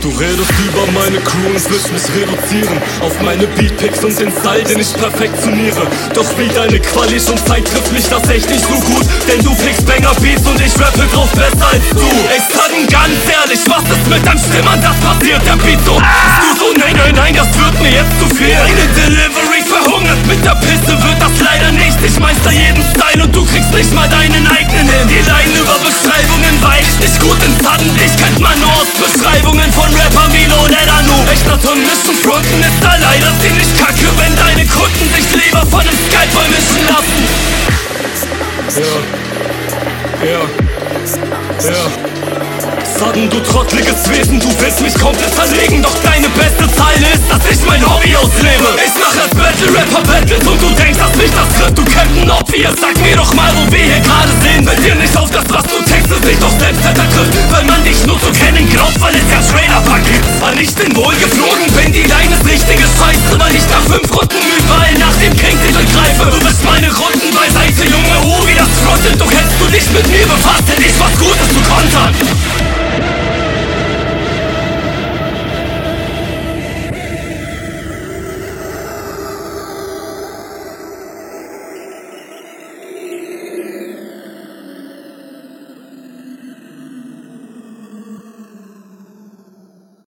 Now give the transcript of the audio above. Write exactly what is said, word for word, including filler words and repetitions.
Du redest über meine Crew und willst mich reduzieren auf meine Beatpicks und den Style, den ich perfektioniere. Doch wie deine Quali schon zeigt, trifft mich das echt nicht so gut, denn du fliegst Banger-Beats und ich rappe drauf besser als du. Ey Sudden, ganz ehrlich, was ist mit deinem Stimmern, das passiert? Der Beat so, bist du so, nein, nein, nein, das wird mir jetzt zu viel. Deine Delivery verhungert, mit der Pisse wird das leider nicht. Ich meister jeden Style und du kriegst nicht mal deinen eigenen hin. Die Leiden über Beschreibungen war ich nicht gut in Sudden, dich kennt man nur aus Beschreibungen von Rapper Milo und Edanu. Echter Mischen fronten ist da leider ziemlich kacke, wenn deine Kunden sich lieber von dem Skype mischen lassen. Ja, ja, ja. Sudden, du trottliges Wesen, du willst mich komplett zerlegen, doch deine beste Zeile ist, dass ich mein Hobby auslebe. Ich mach als Battle-Rapper Battles und du denkst, dass mich das trifft, du Captain Obvious. Sag mir doch mal, wo wir hier gerade sind. Wenn dir nicht auf das, was du textest, dich doch selbst trifft, weil man dich nur zu kennen glaubt, weil es ja Trailer-Paket. Weil ich bin wohl geflogen, wenn die Line ist richtige Scheiße, weil ich nach fünf Runden überall nach dem King-Titel greife. Du bist meine Runden beiseite, Junge, oh wie das frottet. Doch hättest du dich mit mir befasst, hätte ich was Gutes zu kontern.